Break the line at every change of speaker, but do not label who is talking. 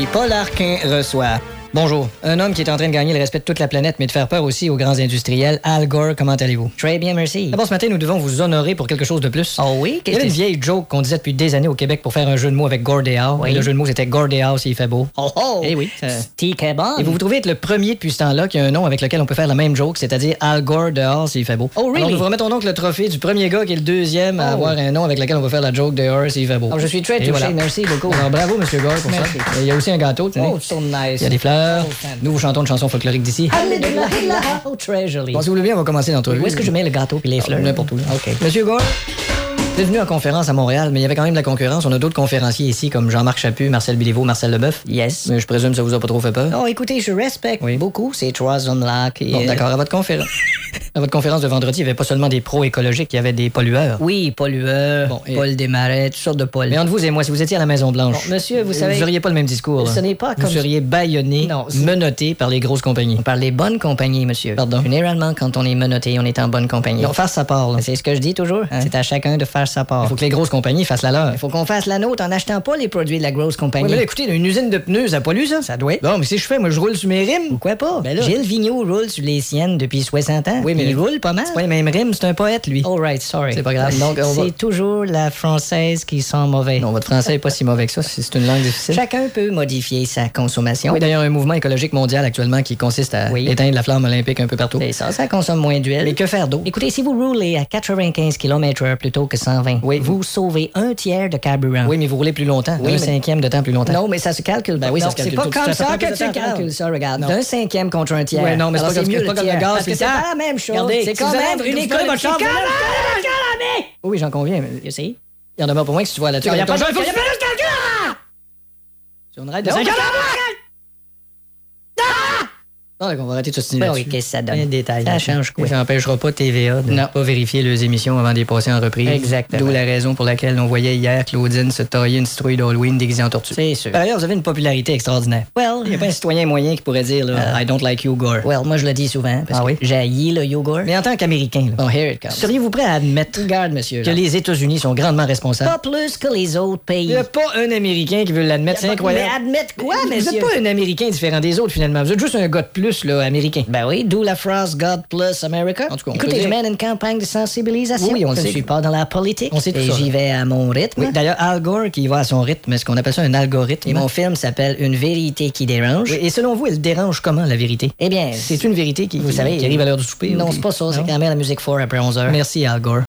Paul Arquin reçoit. Bonjour. Un homme qui est en train de gagner le respect de toute la planète, mais de faire peur aussi aux grands industriels. Al Gore, comment allez-vous?
Très bien, merci.
D'abord, ce matin, nous devons vous honorer pour quelque chose de plus.
Oh oui?
Il y a une vieille joke qu'on disait depuis des années au Québec pour faire un jeu de mots avec Gordéal.
Oui.
Le jeu de mots, c'était Gordéal s'il fait beau.
Oh oh!
Eh oui.
Stick bon.
Et vous vous trouvez être le premier depuis ce temps-là qui a un nom avec lequel on peut faire la même joke, c'est-à-dire Al Gore dehors s'il fait beau.
Oh, really?
Alors, nous vous remettons donc le trophée du premier gars qui est le deuxième à avoir un nom avec lequel on peut faire la joke dehors s'il fait beau.
Oh, je suis très
Et
touché,
voilà.
merci beaucoup.
Alors, bravo, M. Gore, pour
Merci.
ça. Il y a aussi un gâteau, tenez.
Oh, so nice.
Il y a des fleurs.
Oh, fantastic.
Nous vous chantons une chanson folklorique d'ici.
Oh, très joli.
Bon, si vous voulez bien, on va commencer l'entrevue.
Où est-ce que je mets le gâteau et les fleurs?
N'importe où.
OK.
Monsieur Gore, vous êtes venu en conférence à Montréal, mais il y avait quand même de la concurrence. On a d'autres conférenciers ici, comme Jean-Marc Chaput, Marcel Béliveau, Marcel Leboeuf.
Yes.
Mais je présume que ça vous a pas trop fait peur.
Oh, écoutez, je respecte beaucoup ces trois hommes-là qui...
Bon, d'accord. À votre conférence. À votre conférence de vendredi, il n'y avait pas seulement des pros écologiques, il y avait des pollueurs.
Oui, pollueurs,
Bon, et-
Paul Desmarais, toutes sortes de Paul.
Mais entre vous et moi, si vous étiez à la Maison-Blanche,
Bon, monsieur, vous savez...
vous n'auriez pas le même discours. là.
Ce n'est pas
Vous
comme...
seriez bâillonné,
Non, c'est-
menotté par les grosses compagnies.
On parle des bonnes compagnies, monsieur.
Pardon?
Généralement, quand on est menotté, on est en bonne compagnie.
Non, faire sa part. là.
C'est ce que je dis toujours.
Hein?
C'est à chacun de faire sa part.
Il faut que les grosses compagnies fassent la leur.
Il faut qu'on fasse la nôtre en n'achetant pas les produits de la grosse
Oui,
compagnie.
mais là, écoutez, une usine de pneus, ça pollue, ça?
Ça doit être.
Bon, mais si je fais, moi, je roule sur mes rimes.
Pourquoi pas?
Ben là-
Gilles Vigneault roule sur les siennes depuis 60 ans.
Oui, mais-
il roule pas mal.
C'est pas les mêmes rimes, c'est un poète, lui.
All right, sorry.
C'est pas grave. Donc, on va-
C'est toujours la française qui sent mauvais.
Non, votre français est pas si mauvais que ça, c'est une langue difficile.
Chacun peut modifier sa consommation.
Oui, d'ailleurs, un mouvement écologique mondial actuellement qui consiste à
Oui.
éteindre la flamme olympique un peu partout.
C'est ça, ça consomme moins d'huile.
Mais que faire d'autre?
Écoutez, si vous roulez à 95 km/h plutôt que 120,
Oui.
vous sauvez un tiers de carburant.
Oui, mais vous roulez plus longtemps.
Oui,
un
mais-
cinquième de temps plus longtemps.
Non, mais ça se calcule.
Ben oui, ça
Non,
se calcule
C'est pas
tout.
comme
Ça
ça
prend
que
plus de
tu
temps,
calcules ça, regarde.
Non.
D'un cinquième contre un tiers.
Ouais, non, mais c'est
Alors,
pas comme-
mieux
c'est pas
le
comme le
tiers,
gaz,
parce que
puis
c'est
ça.
pas la même chose.
Regardez,
C'est
si
quand
vous
même
avez-
une
vous
école
prenez votre chambre, Oui, j'en conviens, mais
You see?
il y en demeure pour moi que si tu vois là-dessus.
Il y a pas de-
il faut que
il y a
tu fasses le calcul! Sur une règle de
Non,
5
mais-
Non, d'accord, on va arrêter de se signer
Ben
là-dessus.
oui, qu'est-ce que ça donne?
Rien de détail.
Ça change quoi?
Ça n'empêchera pas TVA de
Non.
ne pas vérifier les émissions avant de les passer en reprise.
Exactement.
D'où la raison pour laquelle on voyait hier Claudine se tailler une citrouille d'Halloween déguisée en tortue.
C'est sûr.
Par ailleurs, vous avez une popularité extraordinaire. Il n'y a pas un citoyen moyen qui pourrait dire là, I don't like you, Gore.
Well, moi, je le dis souvent, parce
Ah oui?
que j'haïs le yogourt.
Mais en tant qu'Américain, là,
Oh, here it comes.
seriez-vous prêt à admettre
Regarde, monsieur.
que
là.
les États-Unis sont grandement responsables?
Pas plus que les autres pays.
Il n'y a pas un Américain qui veut l'admettre, c'est incroyable.
Mais admettre quoi,
Vous
monsieur?
n'êtes pas un Américain différent des autres, finalement. Vous êtes juste un gars de plus, là, américain.
Ben oui, d'où la phrase God plus America.
En tout cas, on peut
Écoutez,
dire-
je mène une campagne de sensibilisation.
Oui, on le
je
sait.
ne suis pas dans la politique.
On sait tout
et
ça,
j'y
là.
vais à mon rythme.
Oui, d'ailleurs, Al Gore qui va à son rythme, ce qu'on appelle ça un algorithme.
Et mon film s'appelle Une vérité qui dérange.
Oui, et selon vous, elle dérange comment, la vérité?
Eh bien,
C'est une vérité
Vous savez,
qui arrive à l'heure du souper?
non,
ou
c'est pas ça. C'est
Non?
quand même la musique fort après 11 heures.
Merci, Al Gore.